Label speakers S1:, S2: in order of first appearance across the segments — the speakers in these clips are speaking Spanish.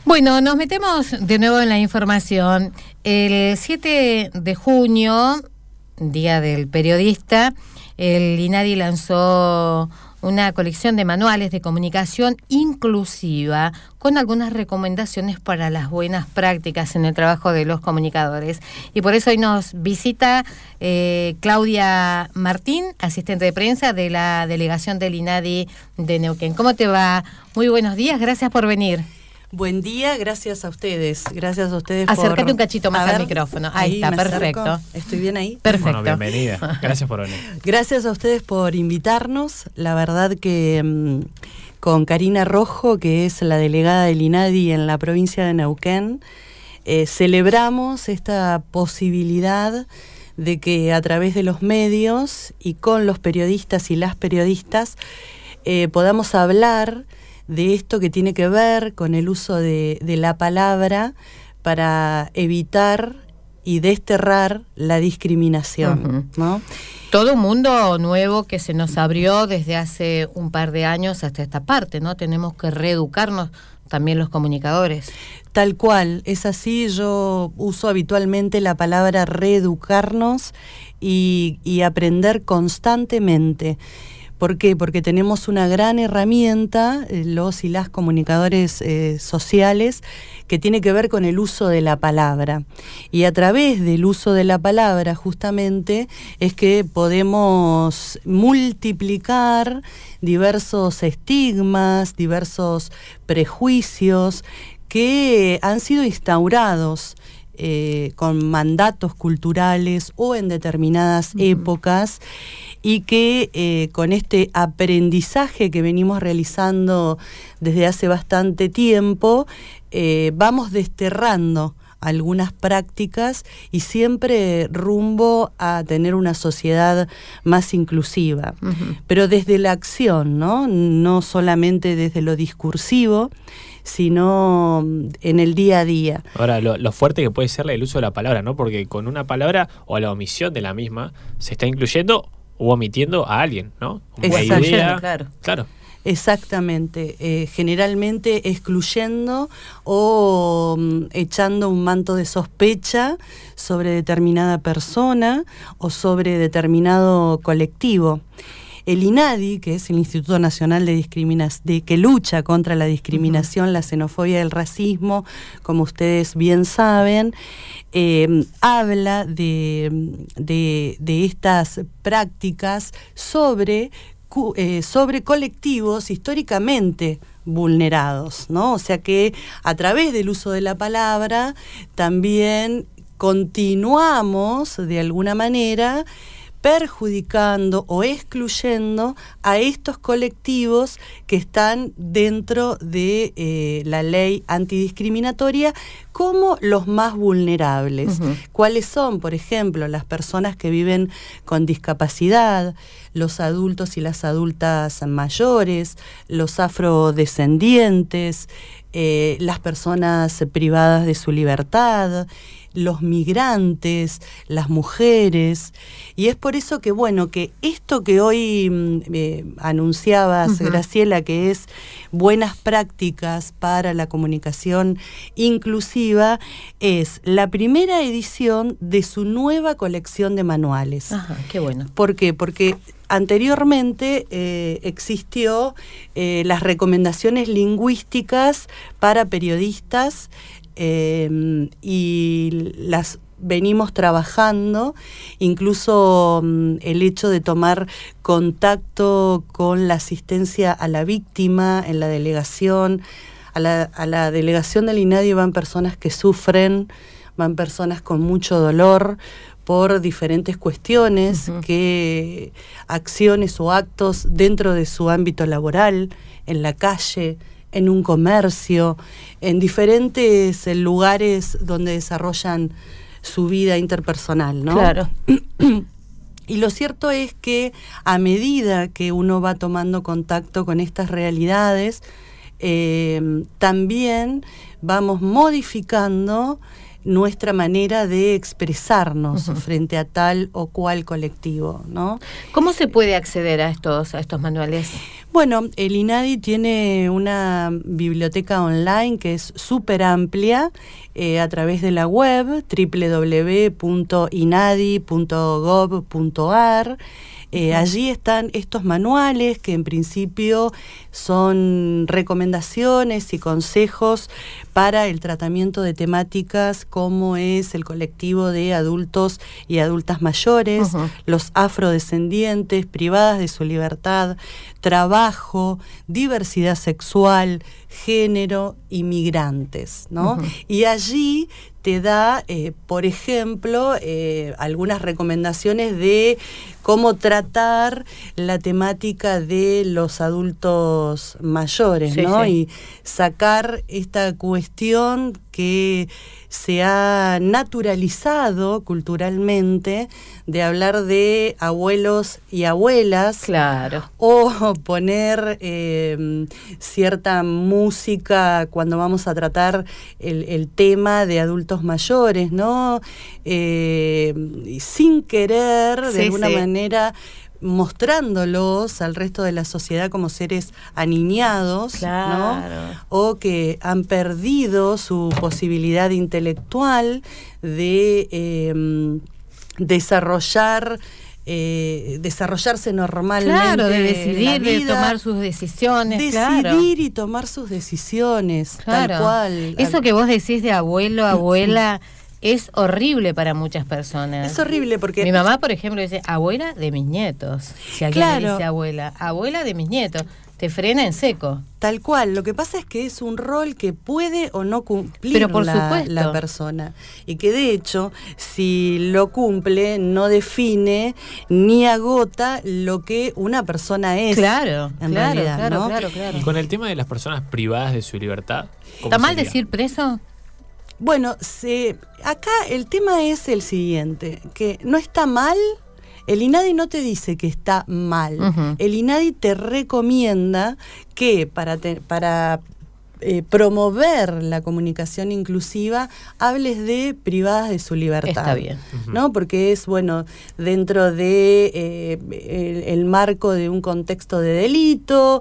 S1: Bueno, nos metemos de nuevo en la información. El 7 de junio, Día del Periodista, el INADI lanzó una colección de manuales de comunicación inclusiva con algunas recomendaciones para las buenas prácticas en el trabajo de los comunicadores. Y por eso hoy nos visita Claudia Martín, asistente de prensa de la delegación del INADI de Neuquén. ¿Cómo te va? Muy buenos días, gracias por venir.
S2: Buen día, gracias a ustedes. Gracias a ustedes.
S1: Acércate un cachito más al micrófono. Ahí está, perfecto.
S2: Acerco. ¿Estoy bien ahí?
S1: Perfecto.
S3: Bueno, bienvenida. Gracias por venir.
S2: Gracias a ustedes por invitarnos. La verdad que con Karina Rojo, que es la delegada del INADI en la provincia de Neuquén, celebramos esta posibilidad de que a través de los medios y con los periodistas y las periodistas podamos hablar de esto que tiene que ver con el uso de la palabra para evitar y desterrar la discriminación, ¿no?
S1: Todo un mundo nuevo que se nos abrió desde hace un par de años hasta esta parte, ¿no? Tenemos que reeducarnos también los comunicadores.
S2: Tal cual, es así. Yo uso habitualmente la palabra reeducarnos y aprender constantemente. ¿Por qué? Porque tenemos una gran herramienta, los y las comunicadores sociales, que tiene que ver con el uso de la palabra. Y a través del uso de la palabra, justamente, es que podemos multiplicar diversos estigmas, diversos prejuicios que han sido instaurados con mandatos culturales o en determinadas épocas, y que con este aprendizaje que venimos realizando desde hace bastante tiempo, vamos desterrando algunas prácticas y siempre rumbo a tener una sociedad más inclusiva. Pero desde la acción, ¿no? No solamente desde lo discursivo, sino en el día a día.
S3: Ahora, lo fuerte que puede ser el uso de la palabra, ¿no? Porque con una palabra o la omisión de la misma se está incluyendo o omitiendo a alguien, ¿no?
S2: Claro. Exactamente, generalmente excluyendo o echando un manto de sospecha sobre determinada persona o sobre determinado colectivo. El INADI, que es el Instituto Nacional que lucha contra la discriminación, la xenofobia y el racismo, como ustedes bien saben, habla de estas prácticas sobre colectivos históricamente vulnerados, ¿no? O sea que a través del uso de la palabra también continuamos de alguna manera perjudicando o excluyendo a estos colectivos que están dentro de la ley antidiscriminatoria como los más vulnerables. ¿Cuáles son? Por ejemplo, las personas que viven con discapacidad, los adultos y las adultas mayores, los afrodescendientes, las personas privadas de su libertad, los migrantes, las mujeres. Y es por eso que, bueno, que esto que hoy anunciabas, Graciela, que es buenas prácticas para la comunicación inclusiva, es la primera edición de su nueva colección de manuales.
S1: Qué bueno.
S2: ¿Por qué? Porque anteriormente existió las recomendaciones lingüísticas para periodistas, y las venimos trabajando, incluso el hecho de tomar contacto con la asistencia a la víctima en la delegación. A la delegación del INADI van personas que sufren, van personas con mucho dolor por diferentes cuestiones, que acciones o actos dentro de su ámbito laboral, en la calle, en un comercio, en diferentes lugares donde desarrollan su vida interpersonal, ¿no?
S1: Claro.
S2: Y lo cierto es que a medida que uno va tomando contacto con estas realidades, también vamos modificando nuestra manera de expresarnos frente a tal o cual colectivo, ¿no?
S1: ¿Cómo se puede acceder a estos manuales?
S2: Bueno, el INADI tiene una biblioteca online que es súper amplia a través de la web www.inadi.gov.ar. Allí están estos manuales que en principio son recomendaciones y consejos para el tratamiento de temáticas como es el colectivo de adultos y adultas mayores, los afrodescendientes, privadas de su libertad, trabajo, diversidad sexual, género y migrantes, ¿no? Y allí te da, por ejemplo, algunas recomendaciones de cómo tratar la temática de los adultos mayores, ¿no? Sí. Y sacar esta cuestión que se ha naturalizado culturalmente de hablar de abuelos y abuelas.
S1: Claro.
S2: O poner cierta música cuando vamos a tratar el tema de adultos mayores, ¿no? Sin querer, de alguna manera, mostrándolos al resto de la sociedad como seres aniñados,
S1: claro,
S2: ¿no? O que han perdido su posibilidad intelectual de desarrollarse normalmente.
S1: Claro, de decidir, de tomar sus decisiones.
S2: Decidir y tomar sus decisiones,
S1: claro,
S2: tal cual.
S1: Eso que vos decís de abuelo, abuela, es horrible para muchas personas.
S2: Es horrible porque...
S1: Mi mamá, por ejemplo, dice abuela de mis nietos. Si alguien le dice abuela de mis nietos, te frena en seco.
S2: Tal cual. Lo que pasa es que es un rol que puede o no cumplir
S1: pero por supuesto,
S2: la persona. Y que de hecho, si lo cumple, no define ni agota lo que una persona es.
S1: Claro,
S2: en realidad, ¿no?
S1: claro.
S3: Y con el tema de las personas privadas de su libertad,
S1: ¿está mal decir preso?
S2: Bueno, acá el tema es el siguiente, que no está mal, el INADI no te dice que está mal, el INADI te recomienda que para promover la comunicación inclusiva hables de privadas de su libertad.
S1: Está bien.
S2: ¿No? Porque es, bueno, dentro de el marco de un contexto de delito,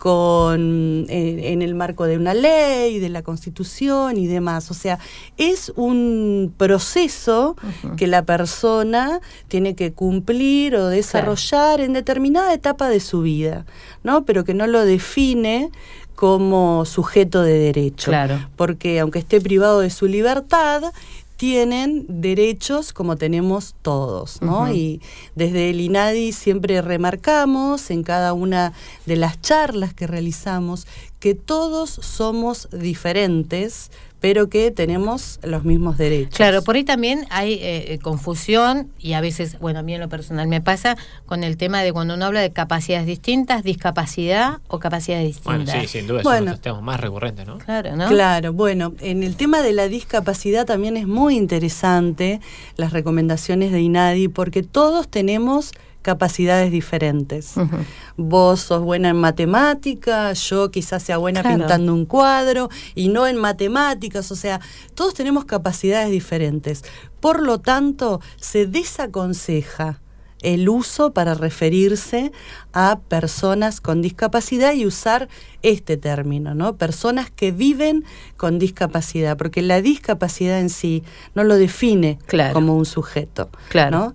S2: en el marco de una ley, de la Constitución y demás. O sea, es un proceso que la persona tiene que cumplir o desarrollar en determinada etapa de su vida, ¿no? Pero que no lo define como sujeto de derecho.
S1: Claro.
S2: Porque aunque esté privado de su libertad, tienen derechos como tenemos todos, ¿no? Y desde el INADI siempre remarcamos en cada una de las charlas que realizamos que todos somos diferentes, pero que tenemos los mismos derechos.
S1: Claro, por ahí también hay confusión y a veces, bueno, a mí en lo personal me pasa con el tema de cuando uno habla de capacidades distintas, discapacidad o capacidades distintas.
S3: Bueno, sí, sin duda, son los temas más recurrentes, ¿no?
S1: Claro, ¿no?
S2: Claro, bueno, en el tema de la discapacidad también es muy interesante las recomendaciones de INADI porque todos tenemos capacidades diferentes. Vos sos buena en matemáticas, yo quizás sea buena pintando un cuadro y no en matemáticas, o sea, todos tenemos capacidades diferentes. Por lo tanto, se desaconseja el uso para referirse a personas con discapacidad y usar este término, ¿no? Personas que viven con discapacidad, porque la discapacidad en sí no lo define como un sujeto, ¿no?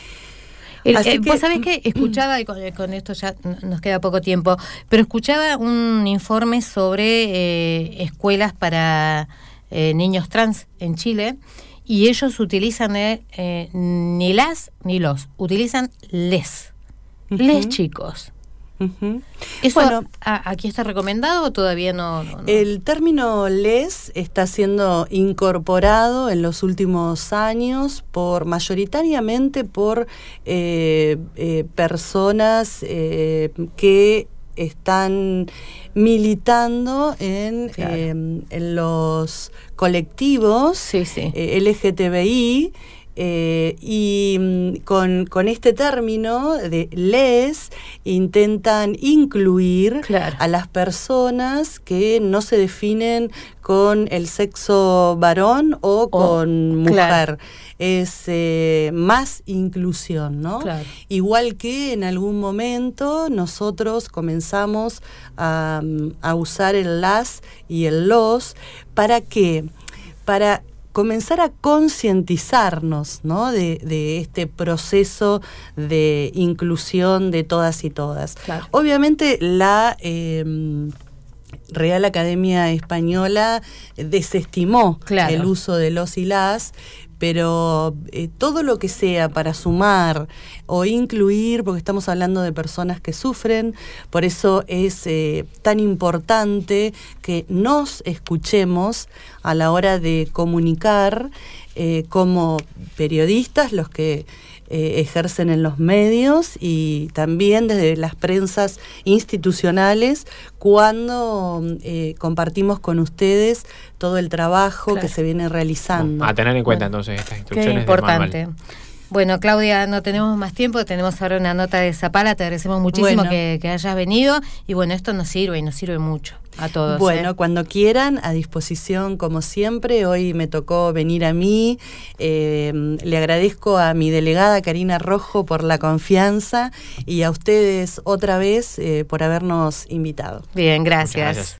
S1: Vos sabés que escuchaba, y con esto ya nos queda poco tiempo, pero escuchaba un informe sobre escuelas para niños trans en Chile, y ellos utilizan ni las ni los, utilizan les chicos. ¿Eso aquí está recomendado o todavía no?
S2: El término les está siendo incorporado en los últimos años mayoritariamente por personas que están militando en los colectivos LGTBI Y con este término de les intentan incluir a las personas que no se definen con el sexo varón o con mujer. Es más inclusión, ¿no? Igual que en algún momento nosotros comenzamos a usar el las y el los. ¿Para qué? Para comenzar a concientizarnos, ¿no? de este proceso de inclusión de todas y todas. Obviamente la Real Academia Española desestimó el uso de los y las, pero todo lo que sea para sumar o incluir, porque estamos hablando de personas que sufren, por eso es tan importante que nos escuchemos a la hora de comunicar como periodistas, los que ejercen en los medios, y también desde las prensas institucionales cuando compartimos con ustedes todo el trabajo que se viene realizando.
S3: A tener en cuenta entonces estas instrucciones.
S1: Qué importante.
S3: Del manual.
S1: Bueno, Claudia, no tenemos más tiempo, tenemos ahora una nota de Zapala, te agradecemos muchísimo que hayas venido, y bueno, esto nos sirve y nos sirve mucho a todos.
S2: Bueno, cuando quieran, a disposición como siempre. Hoy me tocó venir a mí, le agradezco a mi delegada Karina Rojo por la confianza y a ustedes otra vez por habernos invitado.
S1: Bien, gracias.